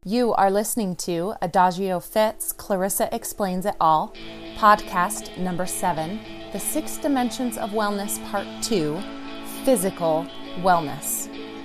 You are listening to Adagio Fits, Clarissa Explains It All, podcast number 7, The 6 Dimensions of Wellness, Part 2, Physical Wellness.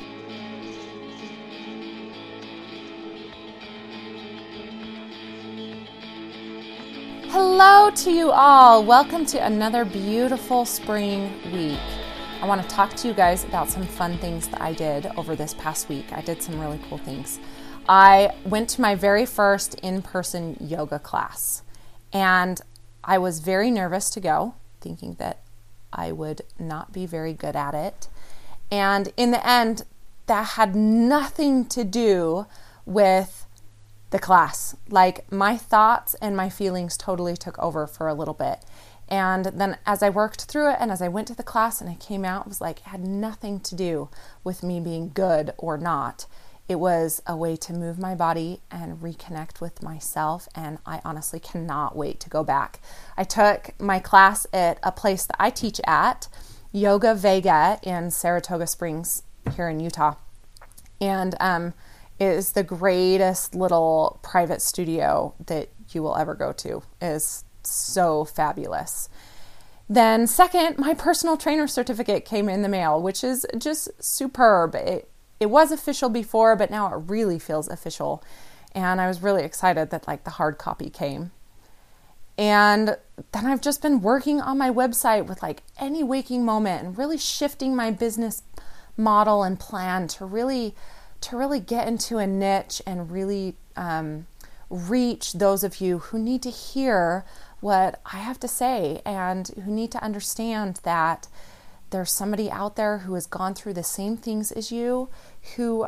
Hello to you all. Welcome to another beautiful spring week. I want to talk to you guys about some fun things that I did over this past week. I did some really cool things. I went to my very first in-person yoga class, and I was very nervous to go, thinking that I would not be very good at it. And in the end, that had nothing to do with the class. Like, my thoughts and my feelings totally took over for a little bit. And then as I worked through it and as I went to the class and I came out, it was like, it had nothing to do with me being good or not. It was a way to move my body and reconnect with myself, and I honestly cannot wait to go back. I took my class at a place that I teach at, Yoga Vega in Saratoga Springs here in Utah. And it is the greatest little private studio that you will ever go to. It is so fabulous. Then second, my personal trainer certificate came in the mail, which is just superb. It was official before, but now it really feels official. And I was really excited that the hard copy came. And then I've just been working on my website with any waking moment and really shifting my business model and plan to really get into a niche and really reach those of you who need to hear what I have to say and who need to understand that there's somebody out there who has gone through the same things as you, who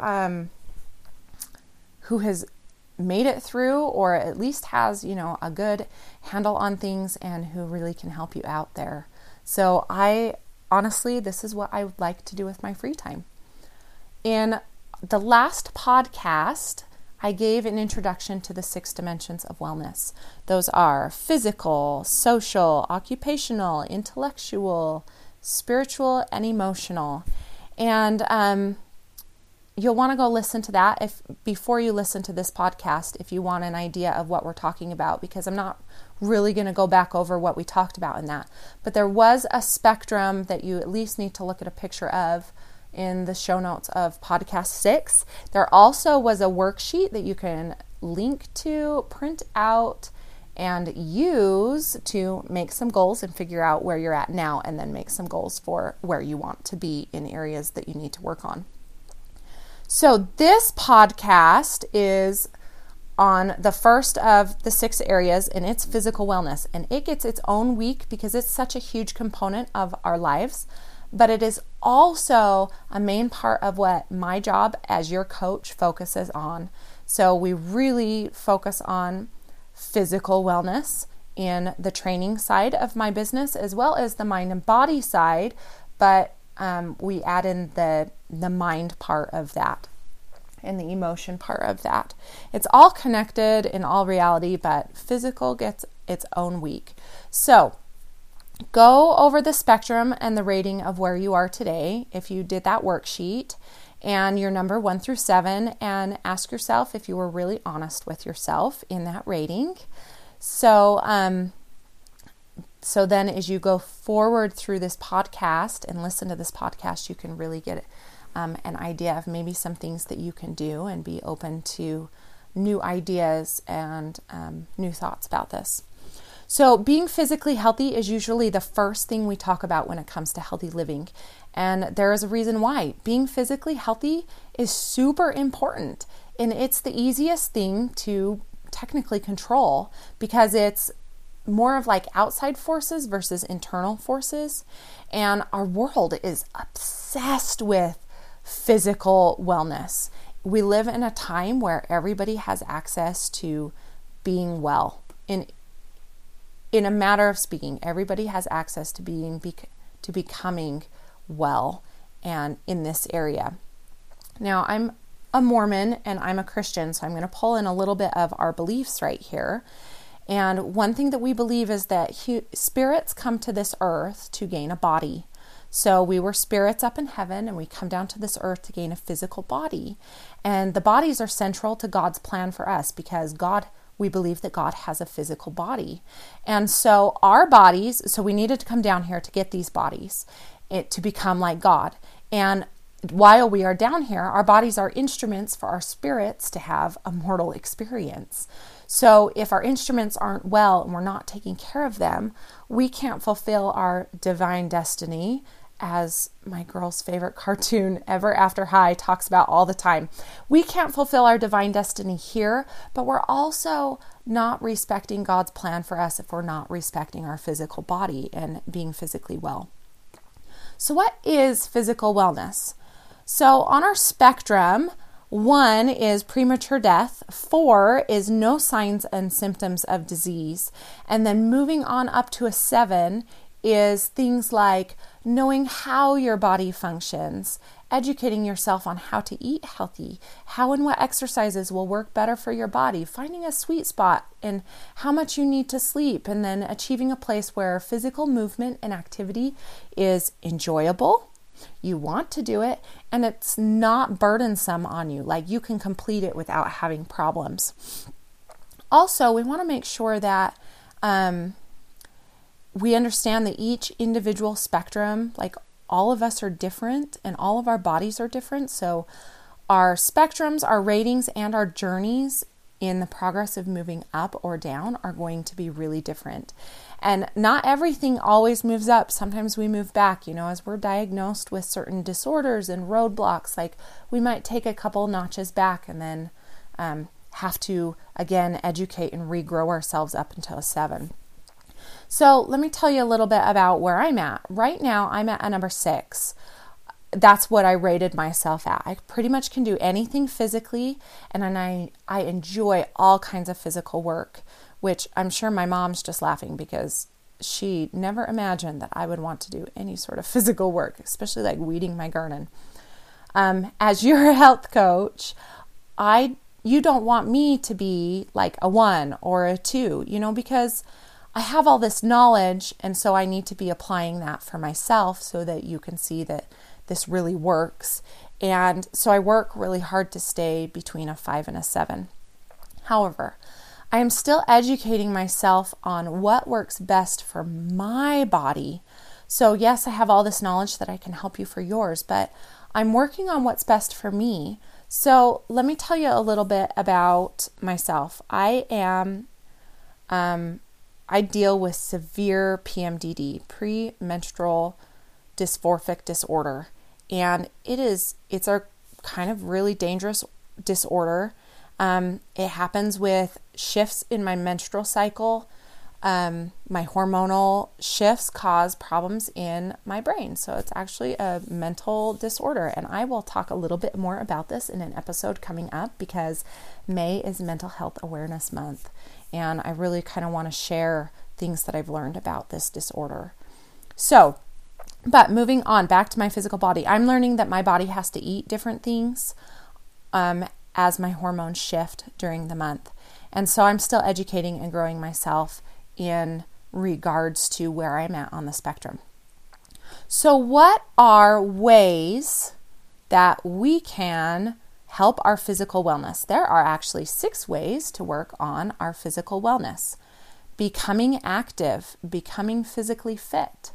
has made it through, or at least has, a good handle on things, and who really can help you out there. So honestly, this is what I would like to do with my free time. In the last podcast, I gave an introduction to the 6 dimensions of wellness. Those are physical, social, occupational, intellectual, spiritual, and emotional. And you'll want to go listen to that before you listen to this podcast if you want an idea of what we're talking about, because I'm not really going to go back over what we talked about in that. But there was a spectrum that you at least need to look at a picture of in the show notes of podcast 6. There also was a worksheet that you can link to, print out, and use to make some goals and figure out where you're at now, and then make some goals for where you want to be in areas that you need to work on. So this podcast is on the first of the 6 areas, and it's physical wellness. And it gets its own week because it's such a huge component of our lives. But it is also a main part of what my job as your coach focuses on. So we really focus on physical wellness in the training side of my business, as well as the mind and body side, but we add in the mind part of that and the emotion part of that. It's all connected in all reality, but physical gets its own week. So go over the spectrum and the rating of where you are today if you did that worksheet, and your number 1 through 7, and ask yourself if you were really honest with yourself in that rating. So then as you go forward through this podcast and listen to this podcast, you can really get an idea of maybe some things that you can do and be open to new ideas and new thoughts about this. So being physically healthy is usually the first thing we talk about when it comes to healthy living. And there is a reason why. Being physically healthy is super important. And it's the easiest thing to technically control because it's more of outside forces versus internal forces. And our world is obsessed with physical wellness. We live in a time where everybody has access to being well. In a matter of speaking, everybody has access to becoming well, and in this area. Now, I'm a Mormon and I'm a Christian, so I'm going to pull in a little bit of our beliefs right here. And one thing that we believe is that spirits come to this earth to gain a body. So we were spirits up in heaven, and we come down to this earth to gain a physical body. And the bodies are central to God's plan for us because we believe that God has a physical body. And so our bodies, so we needed to come down here to get these bodies, to become like God. And while we are down here, our bodies are instruments for our spirits to have a mortal experience. So if our instruments aren't well and we're not taking care of them, we can't fulfill our divine destiny, as my girl's favorite cartoon, Ever After High, talks about all the time. We can't fulfill our divine destiny here, but we're also not respecting God's plan for us if we're not respecting our physical body and being physically well. So what is physical wellness? So on our spectrum, 1 is premature death, 4 is no signs and symptoms of disease, and then moving on up to a 7 is things like knowing how your body functions, educating yourself on how to eat healthy, how and what exercises will work better for your body, finding a sweet spot and how much you need to sleep, and then achieving a place where physical movement and activity is enjoyable. You want to do it, and it's not burdensome on you. Like, you can complete it without having problems. Also, we want to make sure that we understand that each individual spectrum, like all of us are different and all of our bodies are different. So our spectrums, our ratings, and our journeys in the progress of moving up or down are going to be really different. And not everything always moves up. Sometimes we move back, as we're diagnosed with certain disorders and roadblocks, like we might take a couple notches back and then have to, again, educate and regrow ourselves up until a 7. So let me tell you a little bit about where I'm at. Right now, I'm at a number 6. That's what I rated myself at. I pretty much can do anything physically, and I enjoy all kinds of physical work, which I'm sure my mom's just laughing because she never imagined that I would want to do any sort of physical work, especially like weeding my garden. As your health coach, you don't want me to be like a 1 or a 2, because I have all this knowledge, and so I need to be applying that for myself so that you can see that this really works. And so I work really hard to stay between a 5 and a 7. However, I am still educating myself on what works best for my body. So yes, I have all this knowledge that I can help you for yours, but I'm working on what's best for me. So let me tell you a little bit about myself. I deal with severe PMDD, premenstrual dysphoric disorder, and it's a kind of really dangerous disorder. It happens with shifts in my menstrual cycle. My hormonal shifts cause problems in my brain. So it's actually a mental disorder. And I will talk a little bit more about this in an episode coming up because May is Mental Health Awareness Month. And I really kind of want to share things that I've learned about this disorder. But moving on back to my physical body, I'm learning that my body has to eat different things as my hormones shift during the month. And so I'm still educating and growing myself in regards to where I'm at on the spectrum. So what are ways that we can help our physical wellness? There are actually 6 ways to work on our physical wellness. Becoming active, becoming physically fit,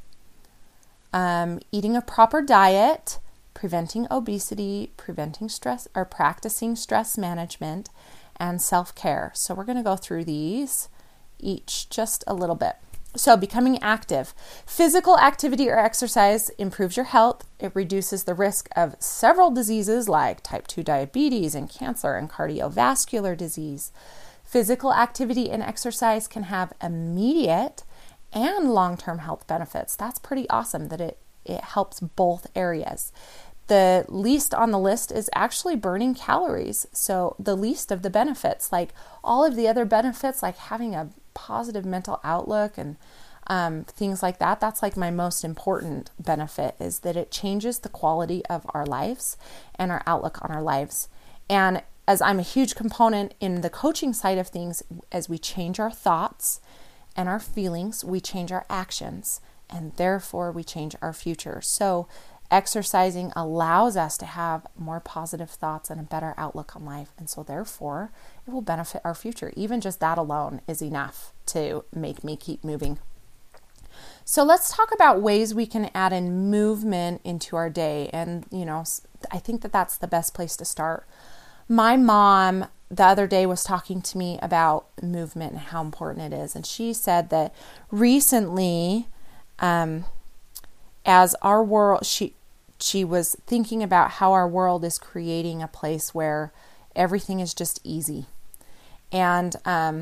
eating a proper diet, preventing obesity, preventing stress, or practicing stress management, and self-care. So we're going to go through these each just a little bit. So becoming active. Physical activity or exercise improves your health. It reduces the risk of several diseases like type 2 diabetes and cancer and cardiovascular disease. Physical activity and exercise can have immediate and long-term health benefits. That's pretty awesome that it helps both areas. The least on the list is actually burning calories. So the least of the benefits, like all of the other benefits, like having a positive mental outlook and things like that, that's like my most important benefit, is that it changes the quality of our lives and our outlook on our lives. And as I'm a huge component in the coaching side of things, as we change our thoughts and our feelings, we change our actions. and therefore we change our future. So exercising allows us to have more positive thoughts and a better outlook on life. And so therefore it will benefit our future. Even just that alone is enough to make me keep moving. So let's talk about ways we can add in movement into our day. And, I think that that's the best place to start. My mom the other day was talking to me about movement and how important it is. And she said that recently, as our world, she was thinking about how our world is creating a place where everything is just easy. And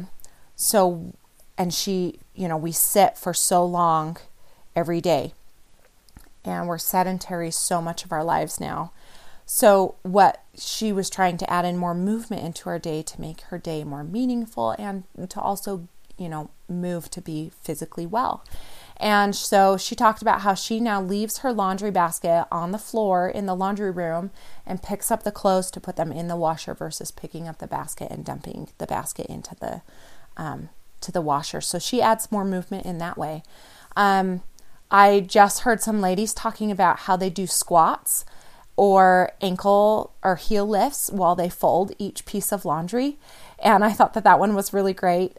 we sit for so long every day, and we're sedentary so much of our lives now. So what she was trying to add in more movement into our day to make her day more meaningful and to also, move to be physically well. And so she talked about how she now leaves her laundry basket on the floor in the laundry room and picks up the clothes to put them in the washer versus picking up the basket and dumping the basket into the to the washer. So she adds more movement in that way. I just heard some ladies talking about how they do squats or ankle or heel lifts while they fold each piece of laundry. And I thought that one was really great.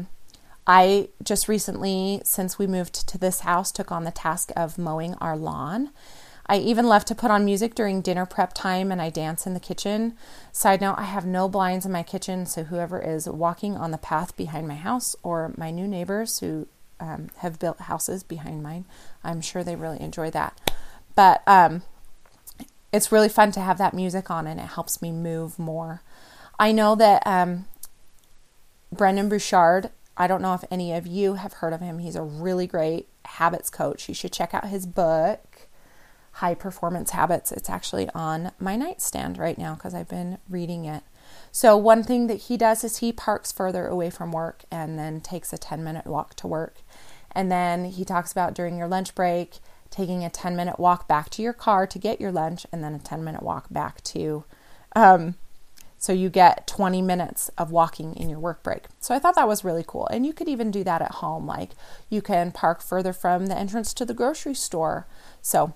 I just recently, since we moved to this house, took on the task of mowing our lawn. I even love to put on music during dinner prep time, and I dance in the kitchen. Side note, I have no blinds in my kitchen, so whoever is walking on the path behind my house or my new neighbors who have built houses behind mine, I'm sure they really enjoy that. But it's really fun to have that music on, and it helps me move more. I know that Brendon Burchard, I don't know if any of you have heard of him. He's a really great habits coach. You should check out his book, High Performance Habits. It's actually on my nightstand right now because I've been reading it. So one thing that he does is he parks further away from work and then takes a 10-minute walk to work. And then he talks about during your lunch break, taking a 10-minute walk back to your car to get your lunch, and then a 10-minute walk back to, so you get 20 minutes of walking in your work break. So I thought that was really cool. And you could even do that at home. Like you can park further from the entrance to the grocery store. So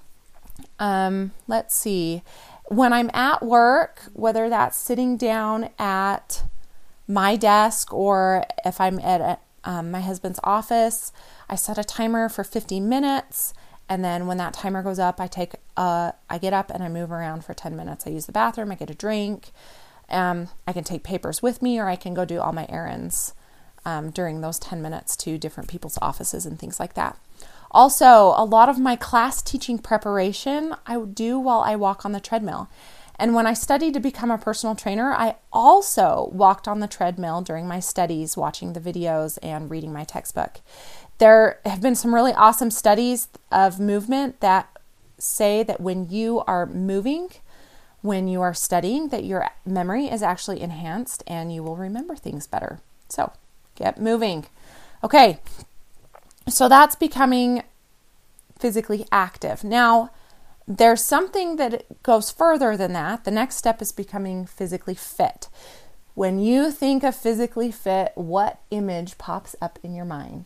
let's see. When I'm at work, whether that's sitting down at my desk or if I'm at my husband's office, I set a timer for 15 minutes. And then when that timer goes up, I get up and I move around for 10 minutes. I use the bathroom, I get a drink. I can take papers with me, or I can go do all my errands during those 10 minutes to different people's offices and things like that. Also, a lot of my class teaching preparation I would do while I walk on the treadmill. And when I studied to become a personal trainer, I also walked on the treadmill during my studies, watching the videos and reading my textbook. There have been some really awesome studies of movement that say that when you are moving, when you are studying, that your memory is actually enhanced and you will remember things better. So get moving. Okay, so that's becoming physically active. Now, there's something that goes further than that. The next step is becoming physically fit. When you think of physically fit, what image pops up in your mind?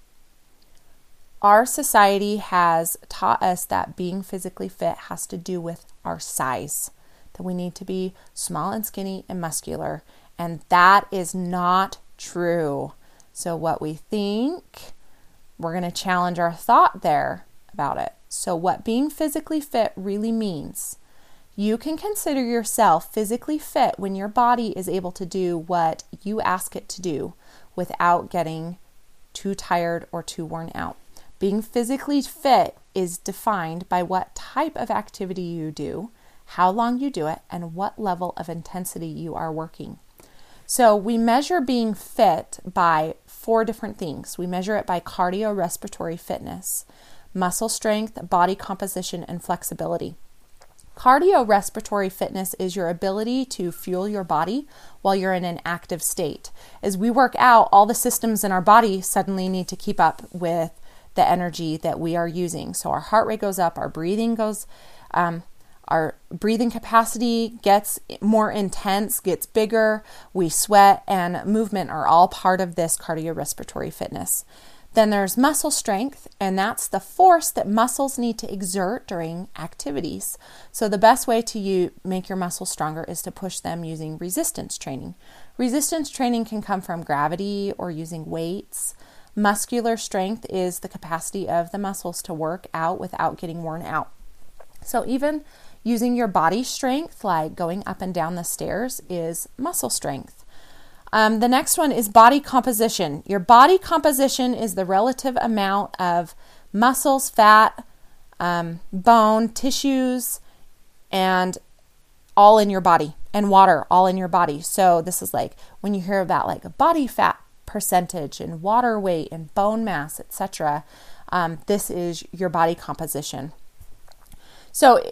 Our society has taught us that being physically fit has to do with our size, that we need to be small and skinny and muscular, and that is not true. So what we think, we're going to challenge our thought there about it. So what being physically fit really means, you can consider yourself physically fit when your body is able to do what you ask it to do without getting too tired or too worn out. Being physically fit is defined by what type of activity you do, how long you do it, and what level of intensity you are working. So we measure being fit by 4 different things. We measure it by cardiorespiratory fitness, muscle strength, body composition, and flexibility. Cardiorespiratory fitness is your ability to fuel your body while you're in an active state. As we work out, all the systems in our body suddenly need to keep up with the energy that we are using. So our heart rate goes up, our breathing capacity gets more intense, gets bigger, we sweat, and movement are all part of this cardiorespiratory fitness. Then there's muscle strength, and that's the force that muscles need to exert during activities. So the best way to make your muscles stronger is to push them using resistance training. Resistance training can come from gravity or using weights. Muscular strength is the capacity of the muscles to work out without getting worn out. So even using your body strength, like going up and down the stairs, is muscle strength. The next one is body composition. Your body composition is the relative amount of muscles, fat, bone, tissues, and all in your body, and water all in your body. So this is like when you hear about like a body fat percentage and water weight and bone mass, etc. This is your body composition. So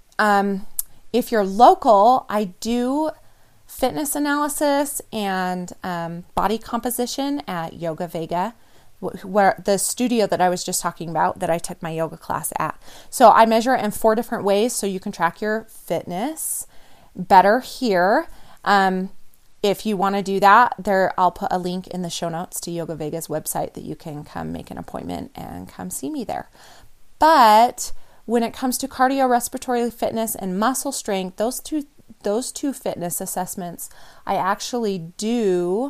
if you're local, I do fitness analysis and body composition at Yoga Vega, where the studio that I was just talking about that I took my yoga class at. So I measure it in 4 different ways so you can track your fitness better here. If you want to do that, I'll put a link in the show notes to Yoga Vega's website that you can come make an appointment and come see me there. But when it comes to cardiorespiratory fitness and muscle strength, those two fitness assessments I actually do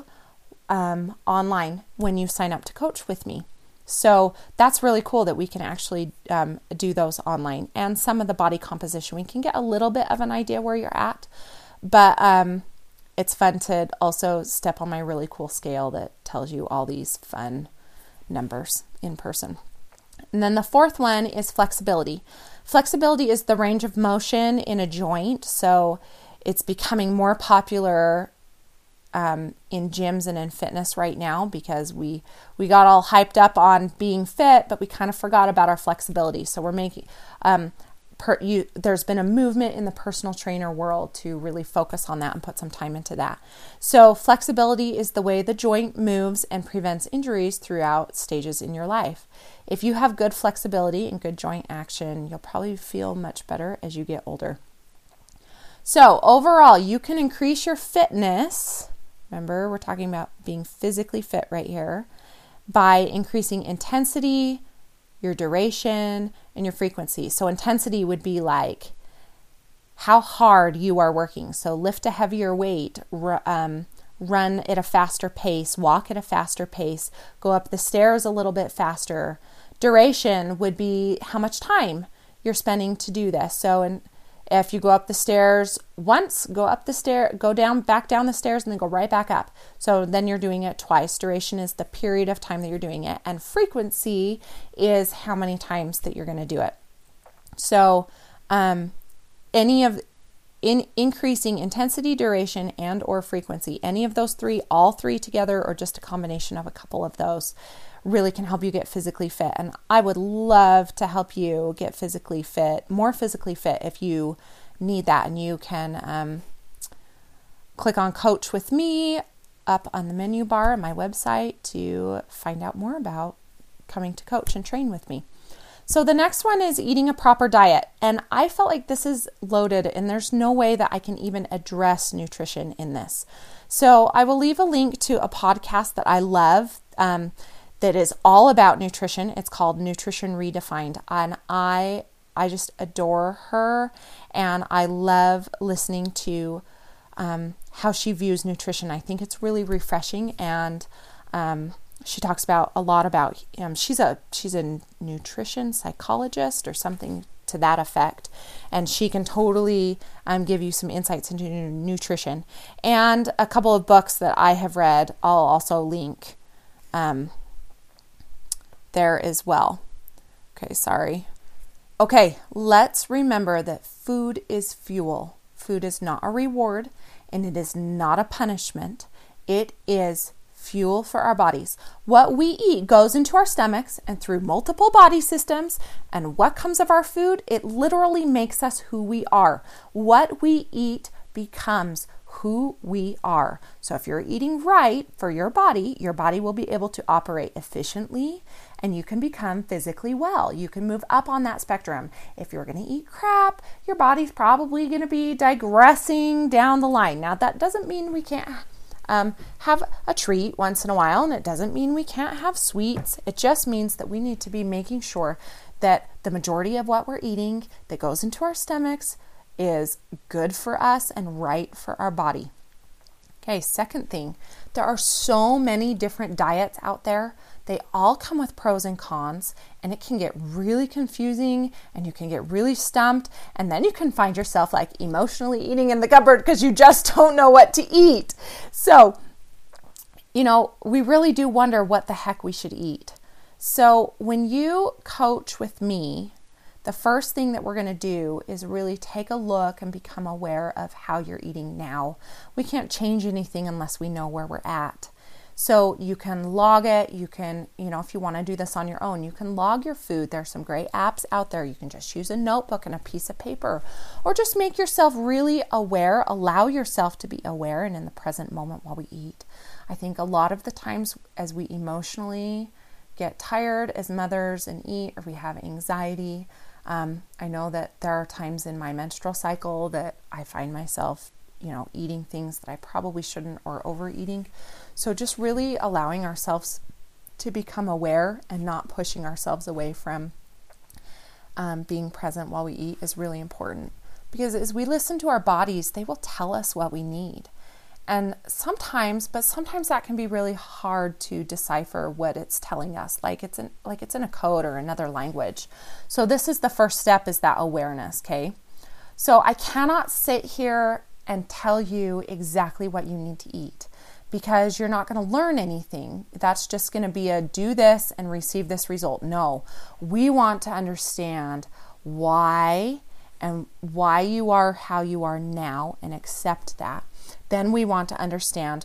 online when you sign up to coach with me. So that's really cool that we can actually do those online. And some of the body composition, we can get a little bit of an idea where you're at, but it's fun to also step on my really cool scale that tells you all these fun numbers in person. And then the 4th one is flexibility. Flexibility is the range of motion in a joint. So it's becoming more popular in gyms and in fitness right now because we got all hyped up on being fit, but we kind of forgot about our flexibility. So we're making there's been a movement in the personal trainer world to really focus on that and put some time into that. So flexibility is the way the joint moves and prevents injuries throughout stages in your life. If you have good flexibility and good joint action, you'll probably feel much better as you get older. So overall, you can increase your fitness. Remember, we're talking about being physically fit right here by increasing intensity, your duration, and your frequency. So intensity would be like how hard you are working. So lift a heavier weight, run at a faster pace, walk at a faster pace, go up the stairs a little bit faster. Duration would be how much time you're spending to do this. So if you go up the stairs once, go down, back down the stairs, and then go right back up. So then you're doing it twice. Duration is the period of time that you're doing it. And frequency is how many times that you're going to do it. So increasing intensity, duration, and or frequency, any of those 3, all 3 together, or just a combination of a couple of those, really can help you get physically fit. And I would love to help you get physically fit, more physically fit if you need that. And you can click on Coach with Me up on the menu bar on my website to find out more about coming to coach and train with me. So the next one is eating a proper diet. And I felt like this is loaded and there's no way that I can even address nutrition in this. So I will leave a link to a podcast that I love that is all about nutrition. It's called Nutrition Redefined. And I just adore her. And I love listening to how she views nutrition. I think it's really refreshing. And she talks about a lot about, she's a nutrition psychologist or something to that effect. And she can totally give you some insights into nutrition. And a couple of books that I have read, I'll also link there as well. Okay, sorry. Okay, let's remember that food is fuel. Food is not a reward and it is not a punishment. It is fuel for our bodies. What we eat goes into our stomachs and through multiple body systems, and what comes of our food, it literally makes us who we are. What we eat becomes who we are. So if you're eating right for your body will be able to operate efficiently and you can become physically well. You can move up on that spectrum. If you're going to eat crap, your body's probably going to be digressing down the line. Now that doesn't mean we can't have a treat once in a while, and it doesn't mean we can't have sweets. It just means that we need to be making sure that the majority of what we're eating that goes into our stomachs is good for us and right for our body. Okay, second thing, there are so many different diets out there. They all come with pros and cons, and it can get really confusing, and you can get really stumped, and then you can find yourself like emotionally eating in the cupboard because you just don't know what to eat. So, we really do wonder what the heck we should eat. So when you coach with me, the first thing that we're going to do is really take a look and become aware of how you're eating now. We can't change anything unless we know where we're at. So you can log it. You can, if you want to do this on your own, you can log your food. There's some great apps out there. You can just use a notebook and a piece of paper, or just make yourself really aware. Allow yourself to be aware and in the present moment while we eat. I think a lot of the times as we emotionally get tired as mothers and eat, or we have anxiety, I know that there are times in my menstrual cycle that I find myself, eating things that I probably shouldn't, or overeating. So just really allowing ourselves to become aware and not pushing ourselves away from being present while we eat is really important. Because as we listen to our bodies, they will tell us what we need. And sometimes that can be really hard to decipher what it's telling us, like it's in a code or another language. So this is the first step, is that awareness, okay? So I cannot sit here and tell you exactly what you need to eat, because you're not going to learn anything. That's just going to be a do this and receive this result. No, we want to understand why you are how you are now and accept that. Then we want to understand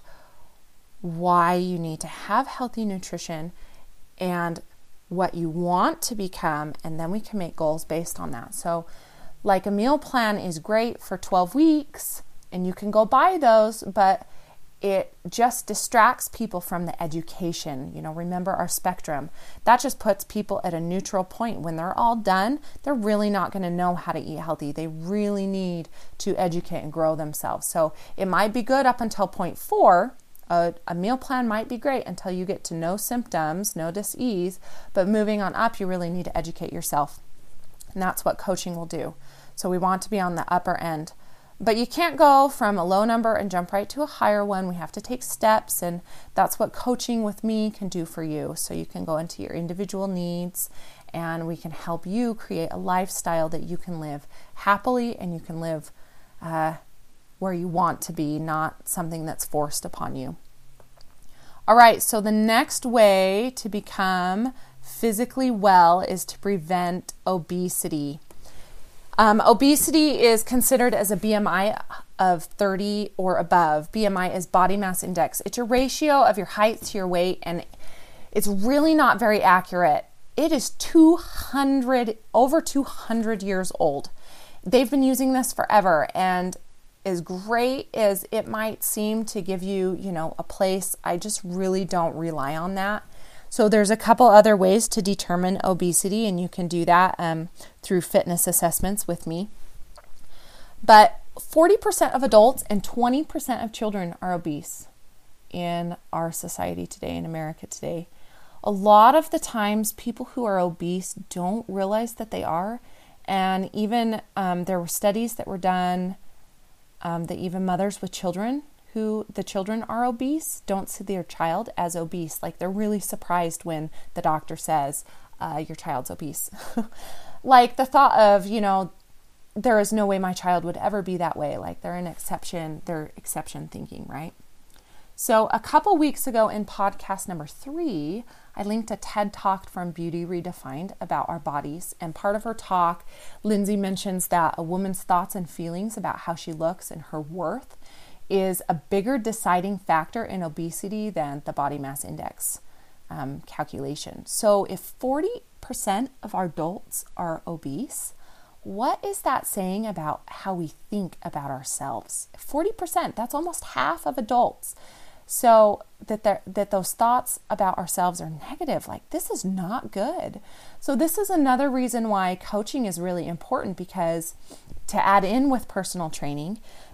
why you need to have healthy nutrition and what you want to become, and then we can make goals based on that. So like a meal plan is great for 12 weeks, and you can go buy those, but it just distracts people from the education. Remember our spectrum. That just puts people at a neutral point. When they're all done, they're really not going to know how to eat healthy. They really need to educate and grow themselves. So it might be good up until point 4. A meal plan might be great until you get to no symptoms, no dis-ease, but moving on up, you really need to educate yourself. And that's what coaching will do. So we want to be on the upper end. But you can't go from a low number and jump right to a higher one. We have to take steps, and that's what coaching with me can do for you. So you can go into your individual needs, and we can help you create a lifestyle that you can live happily, and you can live where you want to be, not something that's forced upon you. All right, so the next way to become physically well is to prevent obesity. Obesity is considered as a BMI of 30 or above. BMI is body mass index. It's a ratio of your height to your weight, and it's really not very accurate. It is over 200 years old. They've been using this forever, and as great as it might seem to give you, a place, I just really don't rely on that. So there's a couple other ways to determine obesity, and you can do that through fitness assessments with me. But 40% of adults and 20% of children are obese in our society today, in America today. A lot of the times, people who are obese don't realize that they are. And even there were studies that were done that even mothers with children who the children are obese don't see their child as obese. Like, they're really surprised when the doctor says, your child's obese. Like the thought of, there is no way my child would ever be that way. Like, they're exception thinking, right? So a couple weeks ago in podcast number 3, I linked a TED Talk from Beauty Redefined about our bodies. And part of her talk, Lindsay mentions that a woman's thoughts and feelings about how she looks and her worth is a bigger deciding factor in obesity than the body mass index calculation. So if 40% of our adults are obese, what is that saying about how we think about ourselves? 40%, that's almost half of adults. So that those thoughts about ourselves are negative, like, this is not good. So this is another reason why coaching is really important, because to add in with personal training,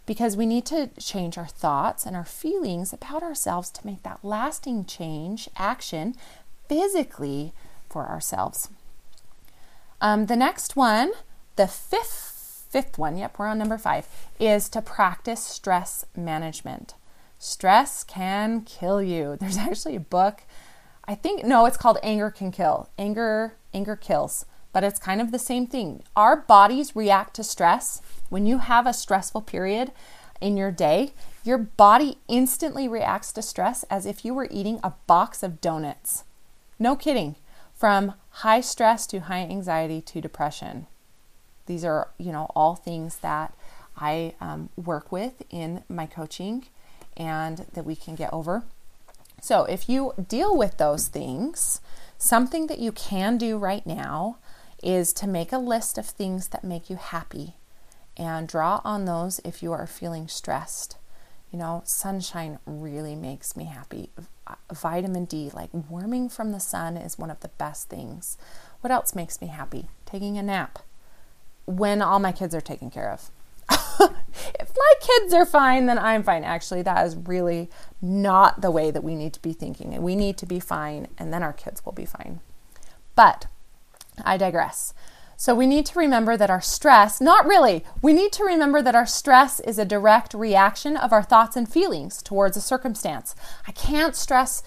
because we need to change our thoughts and our feelings about ourselves to make that lasting change, action, physically for ourselves. The next one, the fifth one, yep, we're on number 5, is to practice stress management. Stress can kill you. There's actually a book, it's called Anger Can Kill. Anger Kills, but it's kind of the same thing. Our bodies react to stress. When you have a stressful period in your day, your body instantly reacts to stress as if you were eating a box of donuts. No kidding. From high stress to high anxiety to depression. These are, all things that I work with in my coaching and that we can get over. So if you deal with those things, something that you can do right now is to make a list of things that make you happy and draw on those if you are feeling stressed. Sunshine really makes me happy. Vitamin D, like warming from the sun, is one of the best things. What else makes me happy? Taking a nap when all my kids are taken care of. If my kids are fine, then I'm fine. Actually, that is really not the way that we need to be thinking. We need to be fine, and then our kids will be fine. But I digress. So we need to remember that our stress, we need to remember that our stress is a direct reaction of our thoughts and feelings towards a circumstance. I can't stress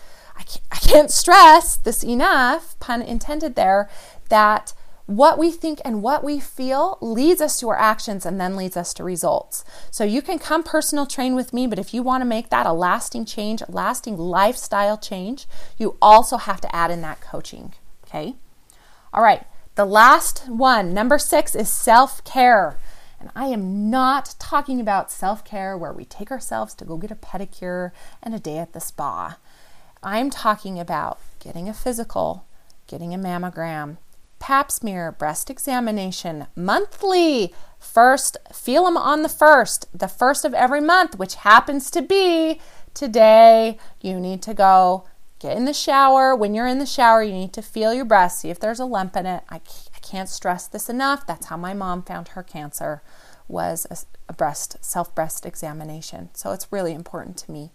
this enough, pun intended there, that what we think and what we feel leads us to our actions and then leads us to results. So you can come personal train with me, but if you want to make that a lasting change, a lasting lifestyle change, you also have to add in that coaching. Okay? All right. The last one, number 6, is self-care. And I am not talking about self-care where we take ourselves to go get a pedicure and a day at the spa. I'm talking about getting a physical, getting a mammogram, pap smear, breast examination, monthly. First, feel them on the first of every month, which happens to be today. You need to go get in the shower. When you're in the shower, you need to feel your breast, see if there's a lump in it. I can't stress this enough. That's how my mom found her cancer, was a self-breast examination. So it's really important to me.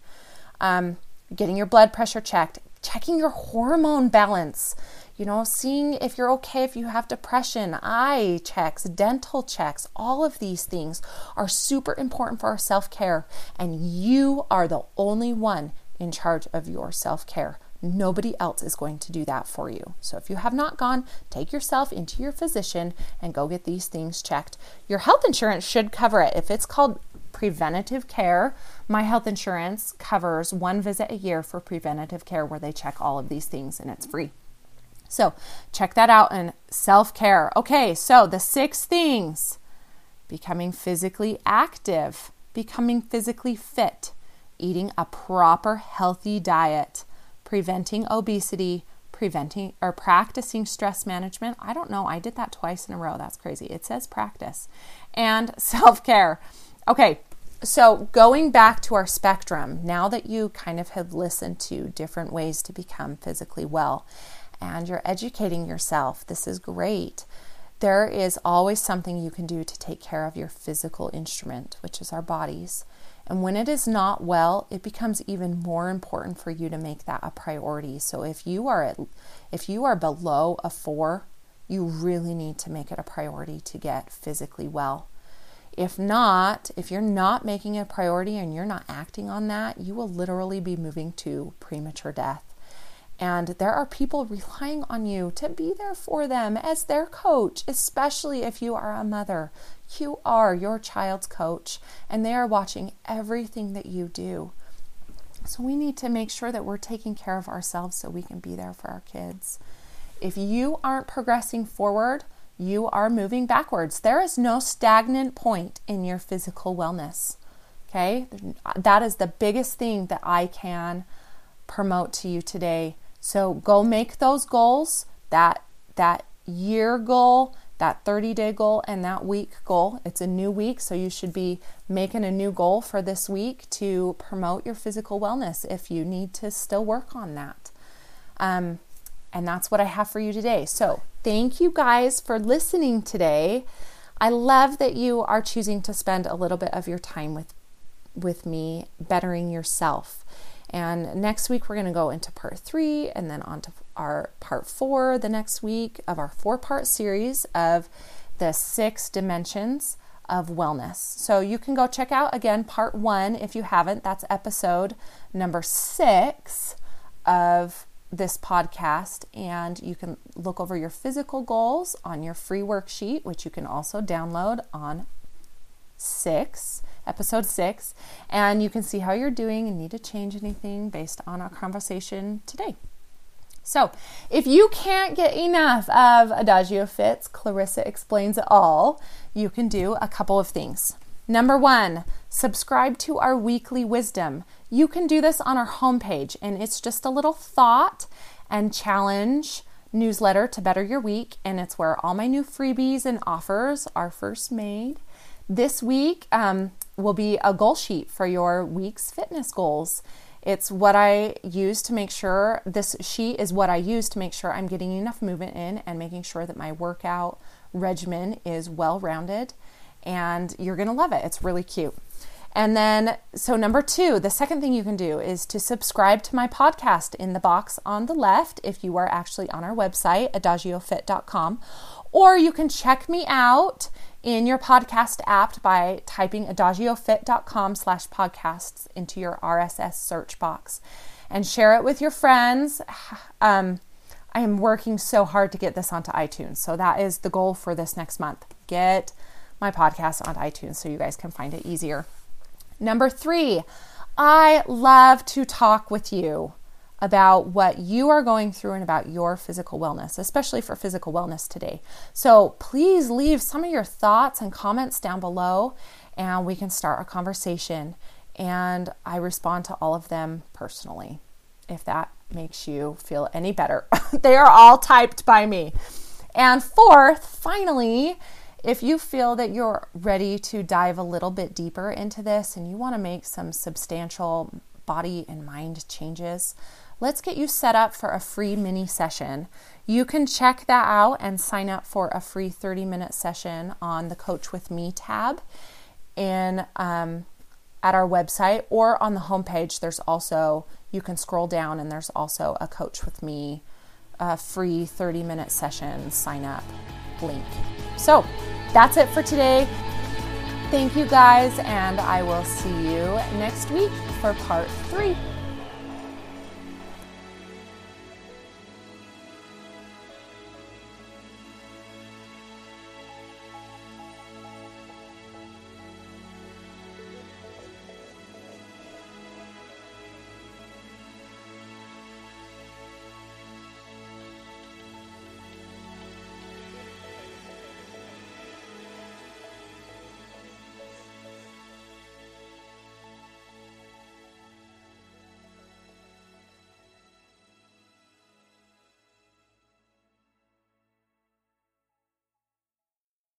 Getting your blood pressure checked, checking your hormone balance, seeing if you're okay, if you have depression, eye checks, dental checks. All of these things are super important for our self-care. And you are the only one in charge of your self-care. Nobody else is going to do that for you. So if you have not gone, take yourself into your physician and go get these things checked. Your health insurance should cover it. If it's called preventative care, my health insurance covers 1 visit a year for preventative care where they check all of these things and it's free. So check that out. And self-care. Okay, so the 6 things: becoming physically active, becoming physically fit, eating a proper healthy diet, preventing obesity, practicing stress management. I don't know. I did that twice in a row. That's crazy. It says practice. And self-care. Okay. So going back to our spectrum, now that you kind of have listened to different ways to become physically well and you're educating yourself, this is great. There is always something you can do to take care of your physical instrument, which is our bodies. And when it is not well, it becomes even more important for you to make that a priority. So if you are below a 4, you really need to make it a priority to get physically well. If not, if you're not making it a priority and you're not acting on that, you will literally be moving to premature death. And there are people relying on you to be there for them as their coach, especially if you are a mother. You are your child's coach, and they are watching everything that you do. So we need to make sure that we're taking care of ourselves so we can be there for our kids. If you aren't progressing forward, you are moving backwards. There is no stagnant point in your physical wellness. Okay? That is the biggest thing that I can promote to you today. So go make those goals, that year goal, that 30-day goal, and that week goal. It's a new week, so you should be making a new goal for this week to promote your physical wellness if you need to still work on that. And that's what I have for you today. So thank you guys for listening today. I love that you are choosing to spend a little bit of your time with me, Bettering Yourself. And next week, we're going to go into part 3 and then on to our part 4 the next week of our 4-part series of the 6 dimensions of wellness. So you can go check out again part 1 if you haven't. That's episode number 6 of this podcast, and you can look over your physical goals on your free worksheet, which you can also download on episode 6, and you can see how you're doing and need to change anything based on our conversation today. So if you can't get enough of Adagio Fit's Clarissa Explains It All, you can do a couple of things. Number 1, subscribe to our weekly wisdom. You can do this on our homepage, and it's just a little thought and challenge newsletter to better your week, and it's where all my new freebies and offers are first made. This week will be a goal sheet for your week's fitness goals. It's what I use to make sure, this sheet is what I use to make sure I'm getting enough movement in and making sure that my workout regimen is well-rounded, and you're going to love it. It's really cute. And then, so number 2, the second thing you can do is to subscribe to my podcast in the box on the left if you are actually on our website, adagiofit.com, or you can check me out in your podcast app by typing adagiofit.com/podcasts into your RSS search box and share it with your friends. I am working so hard to get this onto iTunes. So that is the goal for this next month. Get my podcast on iTunes so you guys can find it easier. Number 3, I love to talk with you about what you are going through and about your physical wellness, especially for physical wellness today. So please leave some of your thoughts and comments down below, and we can start a conversation. And I respond to all of them personally, if that makes you feel any better. They are all typed by me. And 4th, finally, if you feel that you're ready to dive a little bit deeper into this and you want to make some substantial body and mind changes, let's get you set up for a free mini session. You can check that out and sign up for a free 30-minute session on the Coach With Me tab at our website, or on the homepage. There's also, you can scroll down and there's also a Coach With Me free 30-minute session sign up link. So that's it for today. Thank you guys, and I will see you next week for part 3.